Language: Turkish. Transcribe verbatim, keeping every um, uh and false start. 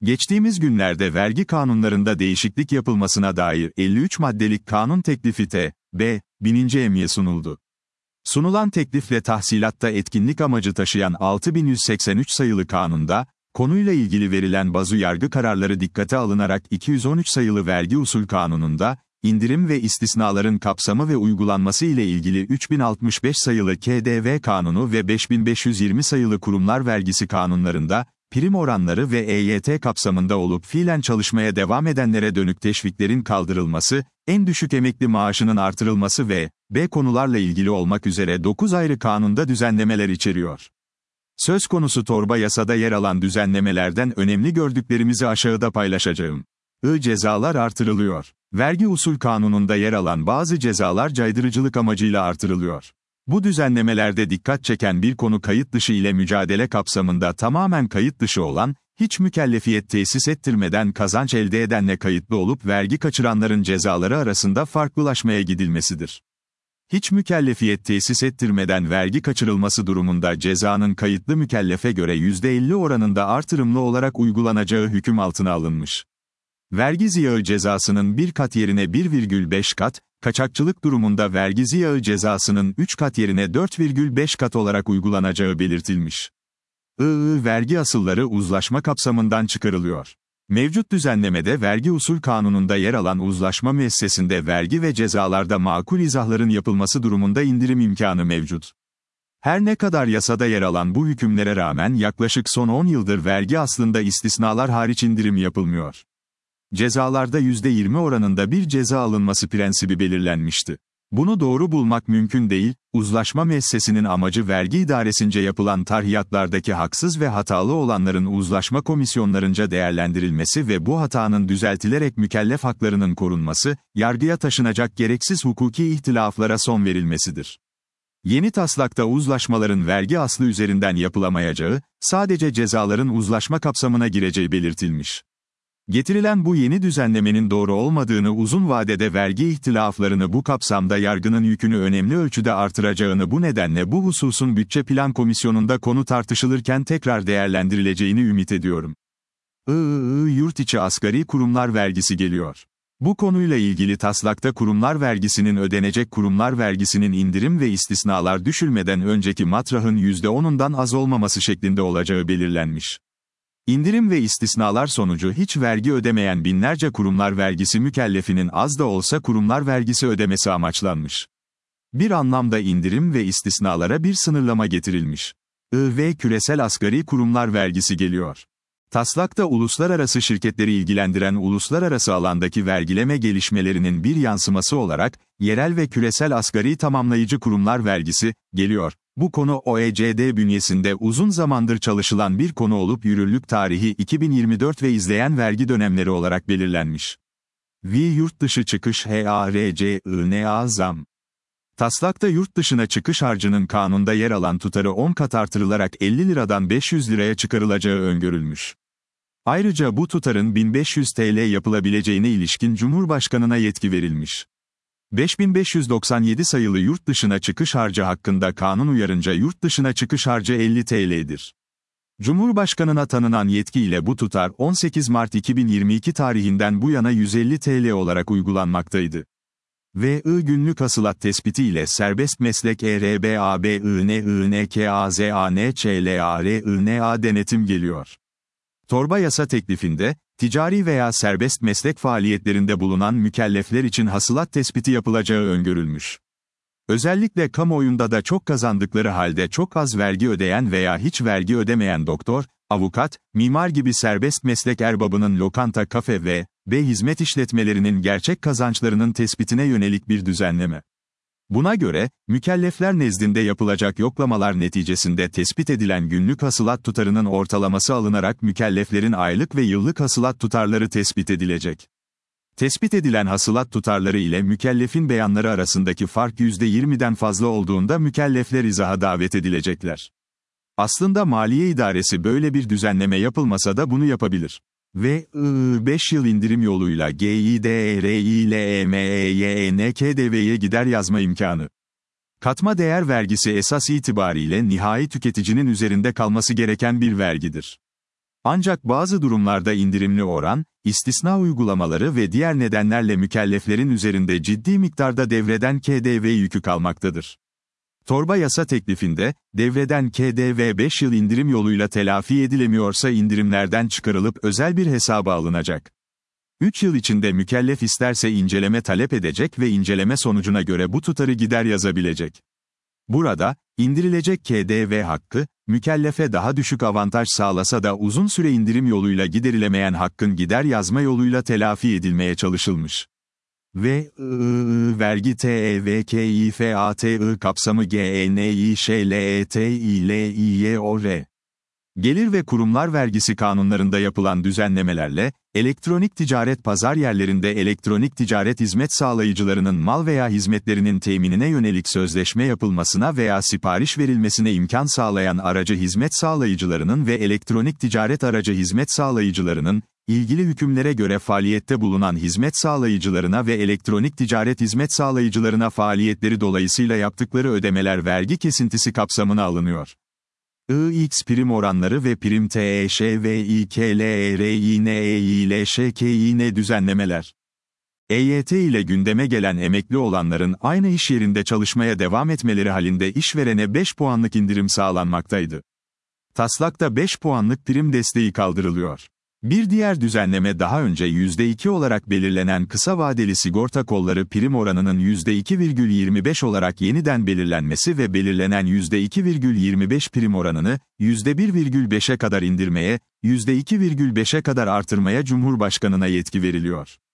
Geçtiğimiz günlerde vergi kanunlarında değişiklik yapılmasına dair elli üç maddelik kanun teklifi T B bininci emye sunuldu. Sunulan teklifle tahsilatta etkinlik amacı taşıyan altı bin yüz seksen üç sayılı kanunda, konuyla ilgili verilen bazı yargı kararları dikkate alınarak iki yüz on üç sayılı vergi usul kanununda, indirim ve istisnaların kapsamı ve uygulanması ile ilgili üç bin altmış beş sayılı K D V kanunu ve beş bin beş yüz yirmi sayılı kurumlar vergisi kanunlarında, prim oranları ve E Y T kapsamında olup fiilen çalışmaya devam edenlere dönük teşviklerin kaldırılması, en düşük emekli maaşının artırılması ve B konularla ilgili olmak üzere dokuz ayrı kanunda düzenlemeler içeriyor. Söz konusu torba yasada yer alan düzenlemelerden önemli gördüklerimizi aşağıda paylaşacağım. I. Cezalar artırılıyor. Vergi usul kanununda yer alan bazı cezalar caydırıcılık amacıyla artırılıyor. Bu düzenlemelerde dikkat çeken bir konu kayıt dışı ile mücadele kapsamında tamamen kayıt dışı olan, hiç mükellefiyet tesis ettirmeden kazanç elde edenle kayıtlı olup vergi kaçıranların cezaları arasında farklılaşmaya gidilmesidir. Hiç mükellefiyet tesis ettirmeden vergi kaçırılması durumunda cezanın kayıtlı mükellefe göre yüzde elli oranında artırımlı olarak uygulanacağı hüküm altına alınmış. Vergi ziyağı cezasının bir kat yerine bir virgül beş kat, kaçakçılık durumunda vergi ziyağı cezasının üç kat yerine dört virgül beş kat olarak uygulanacağı belirtilmiş. I. Vergi asılları uzlaşma kapsamından çıkarılıyor. Mevcut düzenlemede vergi usul kanununda yer alan uzlaşma müessesinde vergi ve cezalarda makul izahların yapılması durumunda indirim imkanı mevcut. Her ne kadar yasada yer alan bu hükümlere rağmen yaklaşık son on yıldır vergi aslında istisnalar hariç indirim yapılmıyor. Cezalarda yüzde yirmi oranında bir ceza alınması prensibi belirlenmişti. Bunu doğru bulmak mümkün değil, uzlaşma müessesinin amacı vergi idaresince yapılan tarhiyatlardaki haksız ve hatalı olanların uzlaşma komisyonlarınca değerlendirilmesi ve bu hatanın düzeltilerek mükellef haklarının korunması, yargıya taşınacak gereksiz hukuki ihtilaflara son verilmesidir. Yeni taslakta uzlaşmaların vergi aslı üzerinden yapılamayacağı, sadece cezaların uzlaşma kapsamına gireceği belirtilmiş. Getirilen bu yeni düzenlemenin doğru olmadığını, uzun vadede vergi ihtilaflarını bu kapsamda yargının yükünü önemli ölçüde artıracağını, bu nedenle bu hususun Bütçe Plan Komisyonu'nda konu tartışılırken tekrar değerlendirileceğini ümit ediyorum. I. Yurt içi asgari kurumlar vergisi geliyor. Bu konuyla ilgili taslakta kurumlar vergisinin ödenecek kurumlar vergisinin indirim ve istisnalar düşülmeden önceki matrahın yüzde onundan az olmaması şeklinde olacağı belirlenmiş. İndirim ve istisnalar sonucu hiç vergi ödemeyen binlerce kurumlar vergisi mükellefinin az da olsa kurumlar vergisi ödemesi amaçlanmış. Bir anlamda indirim ve istisnalara bir sınırlama getirilmiş. I. Ve küresel asgari kurumlar vergisi geliyor. Taslakta uluslararası şirketleri ilgilendiren uluslararası alandaki vergileme gelişmelerinin bir yansıması olarak, yerel ve küresel asgari tamamlayıcı kurumlar vergisi geliyor. Bu konu O E C D bünyesinde uzun zamandır çalışılan bir konu olup yürürlük tarihi iki bin yirmi dört ve izleyen vergi dönemleri olarak belirlenmiş. V. Yurt dışı çıkış harcına zam. Taslakta yurt dışına çıkış harcının kanunda yer alan tutarı on kat artırılarak elli liradan beş yüz liraya çıkarılacağı öngörülmüş. Ayrıca bu tutarın bin beş yüz TL yapılabileceğine ilişkin Cumhurbaşkanına yetki verilmiş. beş bin beş yüz doksan yedi sayılı yurt dışına çıkış harcı hakkında kanun uyarınca yurt dışına çıkış harcı elli TL'dir. Cumhurbaşkanına tanınan yetki ile bu tutar on sekiz Mart iki bin yirmi iki tarihinden bu yana yüz elli TL olarak uygulanmaktaydı. Ve I. Günlük hasılat tespiti ile serbest meslek E R B A B I N I N K A Z A N Ç L A R I N A denetim geliyor. Torba yasa teklifinde, ticari veya serbest meslek faaliyetlerinde bulunan mükellefler için hasılat tespiti yapılacağı öngörülmüş. Özellikle kamuoyunda da çok kazandıkları halde çok az vergi ödeyen veya hiç vergi ödemeyen doktor, avukat, mimar gibi serbest meslek erbabının lokanta, kafe ve B hizmet işletmelerinin gerçek kazançlarının tespitine yönelik bir düzenleme. Buna göre, mükellefler nezdinde yapılacak yoklamalar neticesinde tespit edilen günlük hasılat tutarının ortalaması alınarak mükelleflerin aylık ve yıllık hasılat tutarları tespit edilecek. Tespit edilen hasılat tutarları ile mükellefin beyanları arasındaki fark yüzde yirmiden fazla olduğunda mükellefler izaha davet edilecekler. Aslında Maliye İdaresi böyle bir düzenleme yapılmasa da bunu yapabilir. Ve beş yıl indirim yoluyla G İ D E R İ L E M E Y E N K D V'ye gider yazma imkanı. Katma değer vergisi esas itibariyle nihai tüketicinin üzerinde kalması gereken bir vergidir. Ancak bazı durumlarda indirimli oran, istisna uygulamaları ve diğer nedenlerle mükelleflerin üzerinde ciddi miktarda devreden K D V yükü kalmaktadır. Torba yasa teklifinde, devreden K D V beş yıl indirim yoluyla telafi edilemiyorsa indirimlerden çıkarılıp özel bir hesaba alınacak. üç yıl içinde mükellef isterse inceleme talep edecek ve inceleme sonucuna göre bu tutarı gider yazabilecek. Burada, indirilecek K D V hakkı, mükellefe daha düşük avantaj sağlasa da uzun süre indirim yoluyla giderilemeyen hakkın gider yazma yoluyla telafi edilmeye çalışılmış. Ve ııı vergi T E V K İ F A T I kapsamı G E N İ Ş L E T İ L İ Y O R. Gelir ve kurumlar vergisi kanunlarında yapılan düzenlemelerle, elektronik ticaret pazar yerlerinde elektronik ticaret hizmet sağlayıcılarının mal veya hizmetlerinin teminine yönelik sözleşme yapılmasına veya sipariş verilmesine imkan sağlayan aracı hizmet sağlayıcılarının ve elektronik ticaret aracı hizmet sağlayıcılarının, ilgili hükümlere göre faaliyette bulunan hizmet sağlayıcılarına ve elektronik ticaret hizmet sağlayıcılarına faaliyetleri dolayısıyla yaptıkları ödemeler vergi kesintisi kapsamına alınıyor. I X prim oranları ve prim T E Ş V İ K L E R İ N E İ L Ş K İ N düzenlemeler. E Y T ile gündeme gelen emekli olanların aynı iş yerinde çalışmaya devam etmeleri halinde işverene beş puanlık indirim sağlanmaktaydı. Taslakta beş puanlık prim desteği kaldırılıyor. Bir diğer düzenleme daha önce yüzde iki olarak belirlenen kısa vadeli sigorta kolları prim oranının yüzde iki virgül yirmi beş olarak yeniden belirlenmesi ve belirlenen yüzde iki virgül yirmi beş prim oranını, yüzde bir virgül beşe kadar indirmeye, yüzde iki virgül beşe kadar artırmaya Cumhurbaşkanına yetki veriliyor.